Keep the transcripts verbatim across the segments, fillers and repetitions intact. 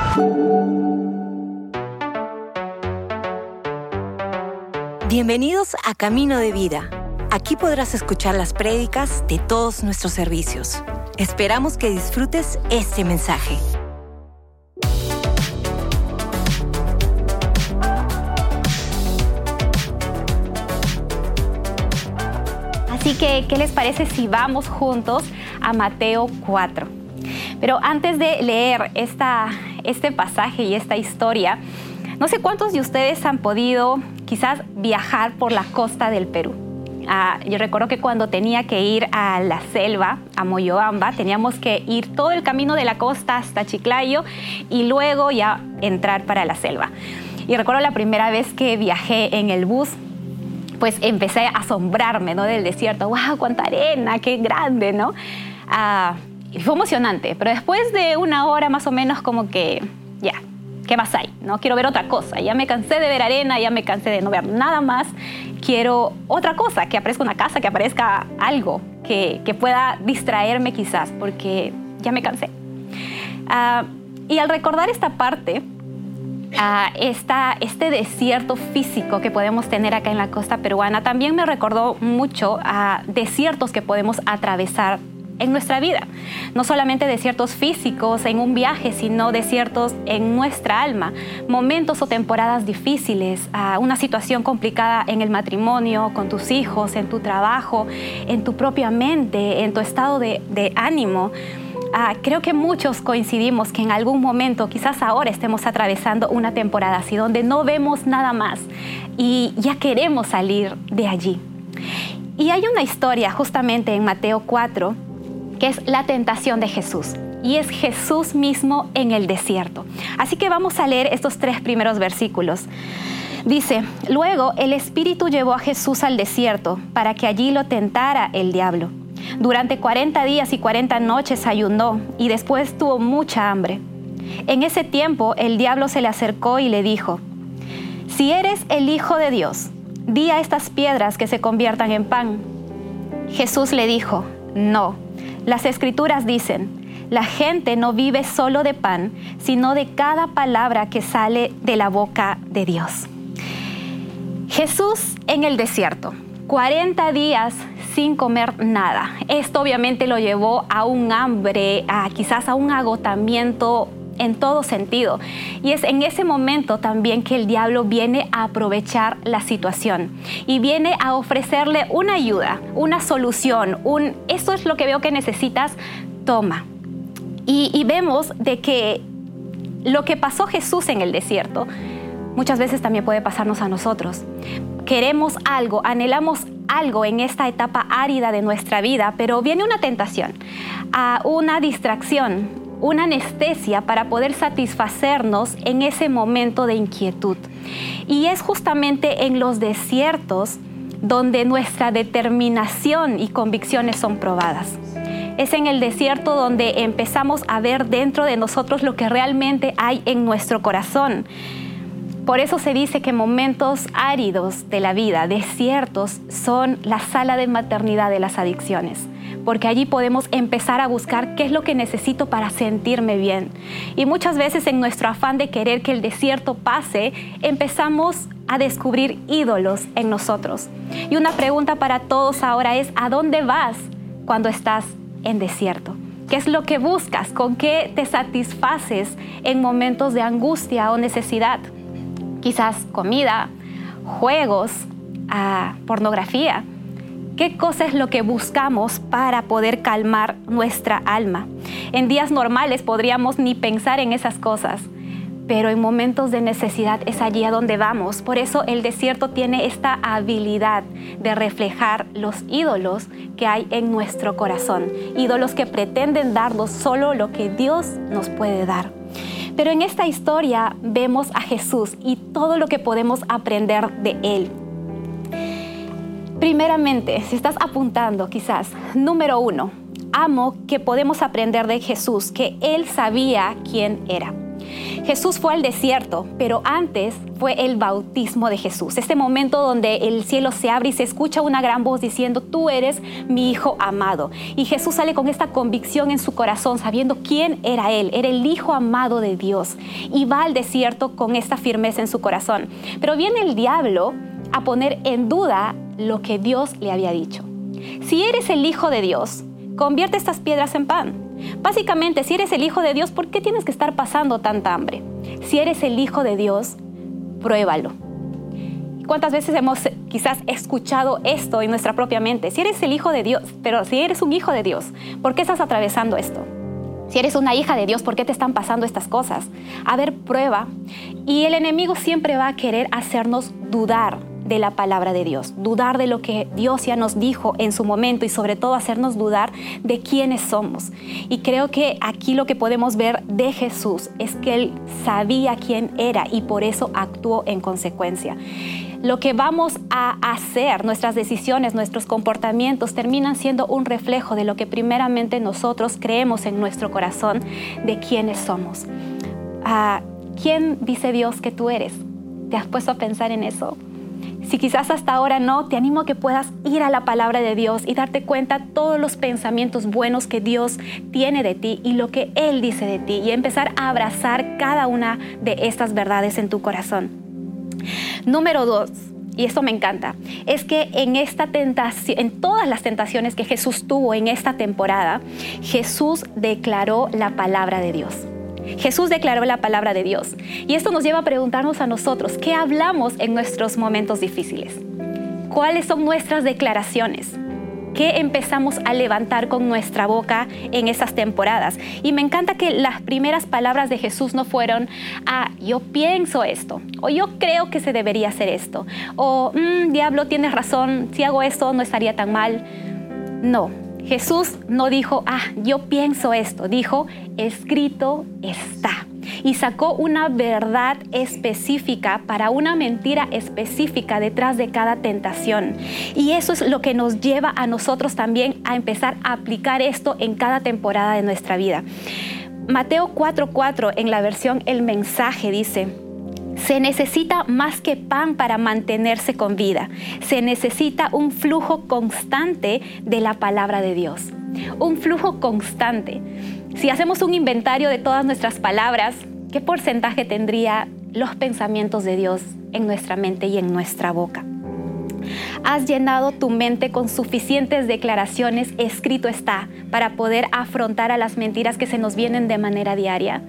Bienvenidos a Camino de Vida. Aquí podrás escuchar las prédicas de todos nuestros servicios. Esperamos que disfrutes este mensaje. Así que, ¿qué les parece si vamos juntos a Mateo cuatro? Pero antes de leer esta, este pasaje y esta historia, no sé cuántos de ustedes han podido quizás viajar por la costa del Perú. Uh, yo recuerdo que cuando tenía que ir a la selva, a Moyobamba, teníamos que ir todo el camino de la costa hasta Chiclayo y luego ya entrar para la selva. Y recuerdo la primera vez que viajé en el bus, pues empecé a asombrarme, ¿no?, del desierto. ¡Wow! ¡Cuánta arena! ¡Qué grande!, ¿no? Uh, y fue emocionante, pero después de una hora más o menos como que ya, ¿qué más hay? ¿No? Quiero ver otra cosa. Ya me cansé de ver arena, ya me cansé de no ver nada más. Quiero otra cosa, que aparezca una casa, que aparezca algo que, que pueda distraerme quizás, porque ya me cansé. Uh, y al recordar esta parte, uh, esta, este desierto físico que podemos tener acá en la costa peruana, también me recordó mucho a desiertos que podemos atravesar en nuestra vida. No solamente desiertos físicos en un viaje, sino desiertos en nuestra alma. Momentos o temporadas difíciles, uh, una situación complicada en el matrimonio, con tus hijos, en tu trabajo, en tu propia mente, en tu estado de, de ánimo. Uh, creo que muchos coincidimos que en algún momento, quizás ahora estemos atravesando una temporada así, donde no vemos nada más y ya queremos salir de allí. Y hay una historia justamente en Mateo cuatro, que es la tentación de Jesús. Y es Jesús mismo en el desierto. Así que vamos a leer estos tres primeros versículos. Dice: luego el Espíritu llevó a Jesús al desierto para que allí lo tentara el diablo. Durante cuarenta días y cuarenta noches ayunó y después tuvo mucha hambre. En ese tiempo el diablo se le acercó y le dijo: si eres el Hijo de Dios, di a estas piedras que se conviertan en pan. Jesús le dijo: no. Las Escrituras dicen: la gente no vive solo de pan, sino de cada palabra que sale de la boca de Dios. Jesús en el desierto, cuarenta días sin comer nada. Esto obviamente lo llevó a un hambre, a quizás a un agotamiento en todo sentido. Y es en ese momento también que el diablo viene a aprovechar la situación y viene a ofrecerle una ayuda, una solución, un esto es lo que veo que necesitas, toma. Y, y vemos de que lo que pasó Jesús en el desierto muchas veces también puede pasarnos a nosotros. Queremos algo, anhelamos algo en esta etapa árida de nuestra vida, pero viene una tentación, a una distracción, una anestesia para poder satisfacernos en ese momento de inquietud. Y es justamente en los desiertos donde nuestra determinación y convicciones son probadas. Es en el desierto donde empezamos a ver dentro de nosotros lo que realmente hay en nuestro corazón. Por eso se dice que momentos áridos de la vida, desiertos, son la sala de maternidad de las adicciones. Porque allí podemos empezar a buscar qué es lo que necesito para sentirme bien. Y muchas veces en nuestro afán de querer que el desierto pase, empezamos a descubrir ídolos en nosotros. Y una pregunta para todos ahora es: ¿a dónde vas cuando estás en desierto? ¿Qué es lo que buscas? ¿Con qué te satisfaces en momentos de angustia o necesidad? Quizás comida, juegos, uh, pornografía. ¿Qué cosa es lo que buscamos para poder calmar nuestra alma? En días normales podríamos ni pensar en esas cosas, pero en momentos de necesidad es allí a donde vamos. Por eso el desierto tiene esta habilidad de reflejar los ídolos que hay en nuestro corazón. Ídolos que pretenden darnos solo lo que Dios nos puede dar. Pero en esta historia vemos a Jesús y todo lo que podemos aprender de Él. Primeramente, si estás apuntando quizás, número uno, amo que podemos aprender de Jesús, que Él sabía quién era. Jesús fue al desierto, pero antes fue el bautismo de Jesús. Este momento donde el cielo se abre y se escucha una gran voz diciendo, tú eres mi Hijo amado. Y Jesús sale con esta convicción en su corazón, sabiendo quién era Él. Era el Hijo amado de Dios. Y va al desierto con esta firmeza en su corazón. Pero viene el diablo a poner en duda lo que Dios le había dicho. Si eres el Hijo de Dios, convierte estas piedras en pan. Básicamente, si eres el Hijo de Dios, ¿por qué tienes que estar pasando tanta hambre? Si eres el Hijo de Dios, pruébalo. ¿Cuántas veces hemos quizás escuchado esto en nuestra propia mente? Si eres el Hijo de Dios, pero si eres un hijo de Dios, ¿por qué estás atravesando esto? Si eres una hija de Dios, ¿por qué te están pasando estas cosas? A ver, prueba. Y el enemigo siempre va a querer hacernos dudar de la palabra de Dios, dudar de lo que Dios ya nos dijo en su momento y sobre todo hacernos dudar de quiénes somos. Y creo que aquí lo que podemos ver de Jesús es que Él sabía quién era y por eso actuó en consecuencia. Lo que vamos a hacer, nuestras decisiones, nuestros comportamientos terminan siendo un reflejo de lo que primeramente nosotros creemos en nuestro corazón de quiénes somos. Uh, ¿Quién dice Dios que tú eres? ¿Te has puesto a pensar en eso? Si quizás hasta ahora no, te animo a que puedas ir a la palabra de Dios y darte cuenta todos los pensamientos buenos que Dios tiene de ti y lo que Él dice de ti y empezar a abrazar cada una de estas verdades en tu corazón. Número dos, y esto me encanta, es que en esta tentación, en todas las tentaciones que Jesús tuvo en esta temporada, Jesús declaró la palabra de Dios. Jesús declaró la palabra de Dios. Y esto nos lleva a preguntarnos a nosotros, ¿qué hablamos en nuestros momentos difíciles? ¿Cuáles son nuestras declaraciones? ¿Qué empezamos a levantar con nuestra boca en esas temporadas? Y me encanta que las primeras palabras de Jesús no fueron, ah, yo pienso esto, o yo creo que se debería hacer esto, o, mmm, diablo, tienes razón, si hago esto no estaría tan mal. No. Jesús no dijo, ah, yo pienso esto, dijo, escrito está. Y sacó una verdad específica para una mentira específica detrás de cada tentación. Y eso es lo que nos lleva a nosotros también a empezar a aplicar esto en cada temporada de nuestra vida. Mateo cuatro cuatro en la versión El Mensaje dice, se necesita más que pan para mantenerse con vida. Se necesita un flujo constante de la palabra de Dios. Un flujo constante. Si hacemos un inventario de todas nuestras palabras, ¿qué porcentaje tendría los pensamientos de Dios en nuestra mente y en nuestra boca? ¿Has llenado tu mente con suficientes declaraciones, escrito está, para poder afrontar a las mentiras que se nos vienen de manera diaria?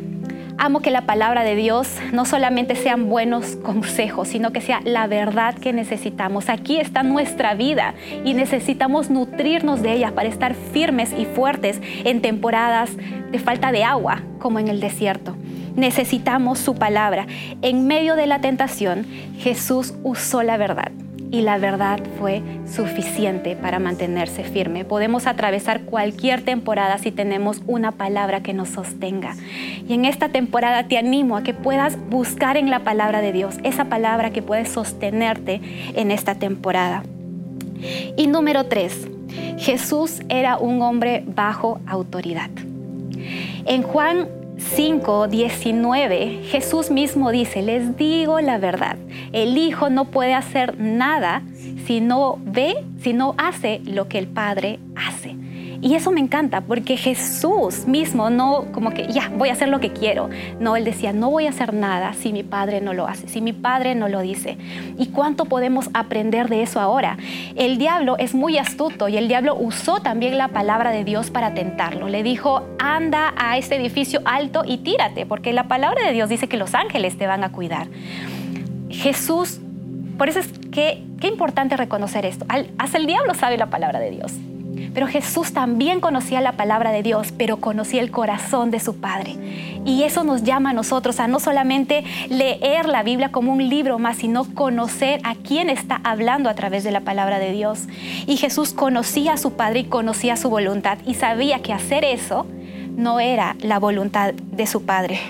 Amo que la palabra de Dios no solamente sean buenos consejos, sino que sea la verdad que necesitamos. Aquí está nuestra vida y necesitamos nutrirnos de ella para estar firmes y fuertes en temporadas de falta de agua, como en el desierto. Necesitamos su palabra. En medio de la tentación, Jesús usó la verdad. Y la verdad fue suficiente para mantenerse firme. Podemos atravesar cualquier temporada si tenemos una palabra que nos sostenga. Y en esta temporada te animo a que puedas buscar en la palabra de Dios, esa palabra que puede sostenerte en esta temporada. Y número tres, Jesús era un hombre bajo autoridad. En Juan cinco diecinueve, Jesús mismo dice, les digo la verdad, el Hijo no puede hacer nada si no ve, si no hace lo que el Padre hace. Y eso me encanta porque Jesús mismo no como que ya voy a hacer lo que quiero. No, Él decía, no voy a hacer nada si mi Padre no lo hace, si mi Padre no lo dice. ¿Y cuánto podemos aprender de eso ahora? El diablo es muy astuto y el diablo usó también la palabra de Dios para tentarlo. Le dijo, anda a este edificio alto y tírate, porque la palabra de Dios dice que los ángeles te van a cuidar. Jesús, por eso es que qué importante reconocer esto. Hasta el diablo sabe la palabra de Dios. Pero Jesús también conocía la palabra de Dios, pero conocía el corazón de su Padre. Y eso nos llama a nosotros a no solamente leer la Biblia como un libro más, sino conocer a quién está hablando a través de la palabra de Dios. Y Jesús conocía a su Padre y conocía su voluntad y sabía que hacer eso no era la voluntad de su Padre.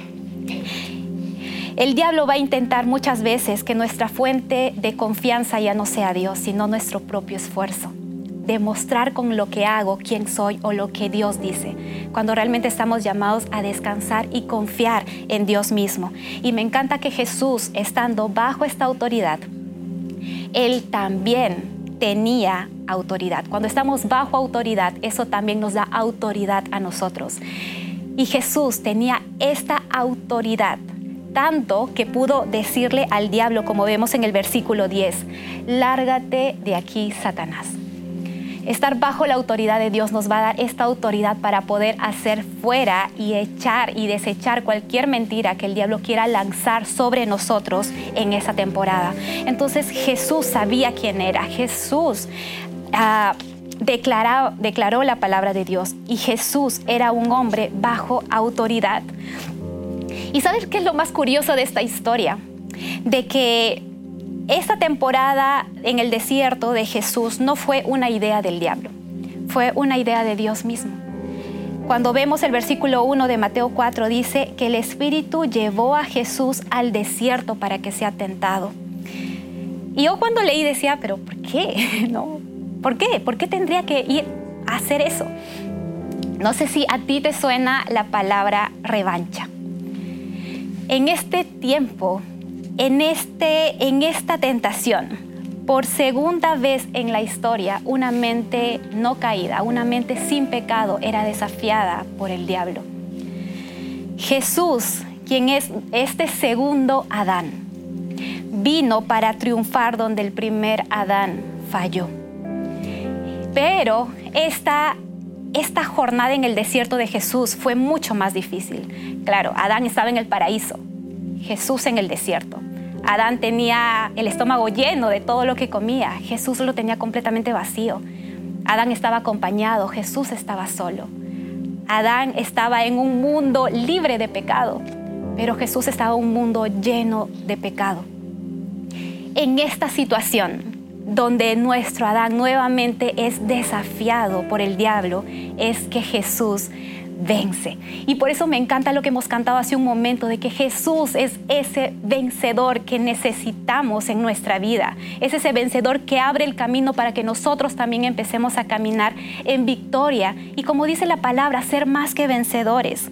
El diablo va a intentar muchas veces que nuestra fuente de confianza ya no sea Dios, sino nuestro propio esfuerzo. demostrar con lo que hago quién soy o lo que Dios dice, cuando realmente estamos llamados a descansar y confiar en Dios mismo. Y me encanta que Jesús, estando bajo esta autoridad, Él también tenía autoridad. Cuando estamos bajo autoridad, eso también nos da autoridad a nosotros. Y Jesús tenía esta autoridad, tanto que pudo decirle al diablo, como vemos en el versículo diez, lárgate de aquí, Satanás. Estar bajo la autoridad de Dios nos va a dar esta autoridad para poder hacer fuera y echar y desechar cualquier mentira que el diablo quiera lanzar sobre nosotros en esa temporada. Entonces Jesús sabía quién era. Jesús uh, declaró, declaró la palabra de Dios, y Jesús era un hombre bajo autoridad. ¿Y sabes qué es lo más curioso de esta historia? De que esta temporada en el desierto de Jesús no fue una idea del diablo, fue una idea de Dios mismo. Cuando vemos el versículo uno de Mateo cuatro, dice que el Espíritu llevó a Jesús al desierto para que sea tentado. Y yo cuando leí decía, ¿pero por qué? ¿No? ¿Por qué? ¿Por qué tendría que ir a hacer eso? No sé si a ti te suena la palabra revancha. En este tiempo, en, este, en esta tentación, por segunda vez en la historia, una mente no caída, una mente sin pecado, era desafiada por el diablo. Jesús, quien es este segundo Adán, vino para triunfar donde el primer Adán falló. Pero esta Esta jornada en el desierto de Jesús fue mucho más difícil. Claro, Adán estaba en el paraíso, Jesús en el desierto. Adán tenía el estómago lleno de todo lo que comía, Jesús lo tenía completamente vacío. Adán estaba acompañado, Jesús estaba solo. Adán estaba en un mundo libre de pecado, pero Jesús estaba en un mundo lleno de pecado. En esta situación, donde nuestro Adán nuevamente es desafiado por el diablo, es que Jesús vence. Y por eso me encanta lo que hemos cantado hace un momento, de que Jesús es ese vencedor que necesitamos en nuestra vida. Es ese vencedor que abre el camino para que nosotros también empecemos a caminar en victoria. Y como dice la palabra, ser más que vencedores.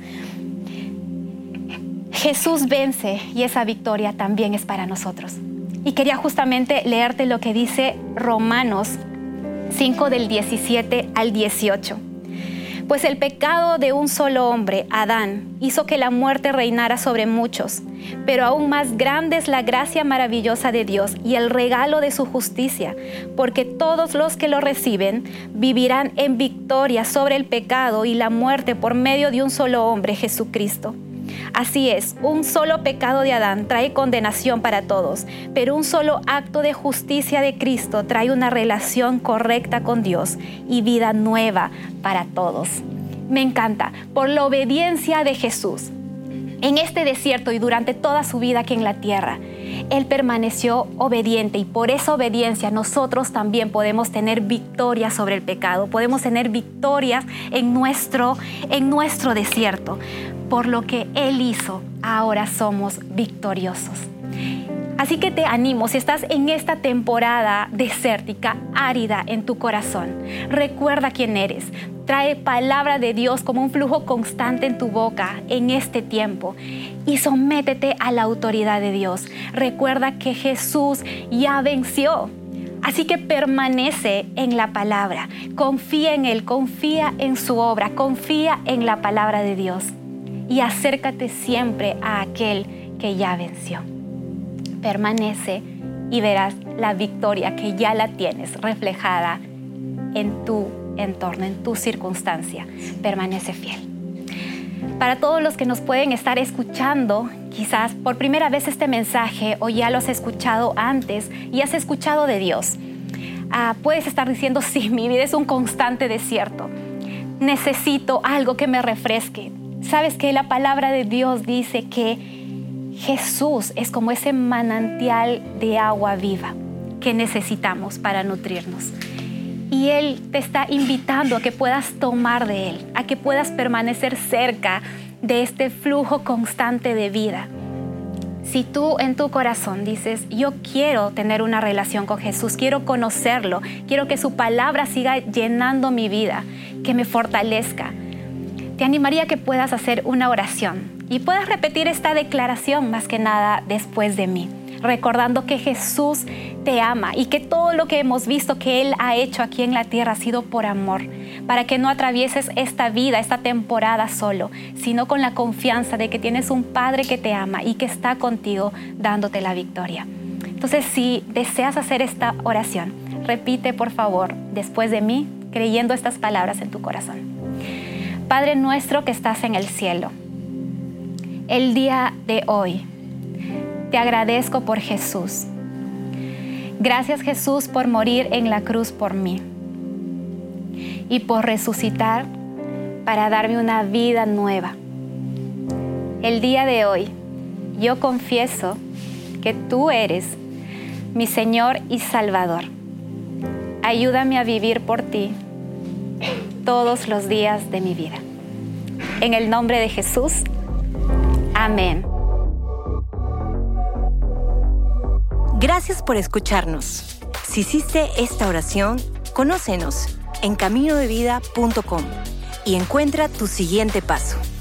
Jesús vence y esa victoria también es para nosotros. Y quería justamente leerte lo que dice Romanos cinco del diecisiete al dieciocho. Pues el pecado de un solo hombre, Adán, hizo que la muerte reinara sobre muchos, pero aún más grande es la gracia maravillosa de Dios y el regalo de su justicia, porque todos los que lo reciben vivirán en victoria sobre el pecado y la muerte por medio de un solo hombre, Jesucristo. Así es, un solo pecado de Adán trae condenación para todos, pero un solo acto de justicia de Cristo trae una relación correcta con Dios y vida nueva para todos. Me encanta, por la obediencia de Jesús. En este desierto y durante toda su vida aquí en la tierra, Él permaneció obediente, y por esa obediencia nosotros también podemos tener victoria sobre el pecado, podemos tener victorias en nuestro, en nuestro desierto. Por lo que Él hizo, ahora somos victoriosos. Así que te animo, si estás en esta temporada desértica, árida en tu corazón, recuerda quién eres. Trae palabra de Dios como un flujo constante en tu boca en este tiempo y sométete a la autoridad de Dios. Recuerda que Jesús ya venció. Así que permanece en la palabra, confía en Él, confía en su obra, confía en la palabra de Dios. Y acércate siempre a aquel que ya venció. Permanece y verás la victoria que ya la tienes reflejada en tu entorno, en tu circunstancia. Permanece fiel. Para todos los que nos pueden estar escuchando, quizás por primera vez este mensaje, o ya lo has escuchado antes y has escuchado de Dios, ah, puedes estar diciendo, sí, mi vida es un constante desierto. Necesito algo que me refresque. ¿Sabes que la palabra de Dios dice que Jesús es como ese manantial de agua viva que necesitamos para nutrirnos? Y Él te está invitando a que puedas tomar de Él, a que puedas permanecer cerca de este flujo constante de vida. Si tú en tu corazón dices, yo quiero tener una relación con Jesús, quiero conocerlo, quiero que su palabra siga llenando mi vida, que me fortalezca, te animaría a que puedas hacer una oración y puedas repetir esta declaración más que nada después de mí, recordando que Jesús te ama y que todo lo que hemos visto que Él ha hecho aquí en la tierra ha sido por amor, para que no atravieses esta vida, esta temporada solo, sino con la confianza de que tienes un Padre que te ama y que está contigo dándote la victoria. Entonces, si deseas hacer esta oración, repite por favor después de mí, creyendo estas palabras en tu corazón. Padre nuestro que estás en el cielo, el día de hoy te agradezco por Jesús. Gracias, Jesús, por morir en la cruz por mí y por resucitar para darme una vida nueva. El día de hoy yo confieso que tú eres mi Señor y Salvador. Ayúdame a vivir por ti todos los días de mi vida. En el nombre de Jesús, amén. Gracias por escucharnos. Si hiciste esta oración, conócenos en camino de vida punto com y encuentra tu siguiente paso.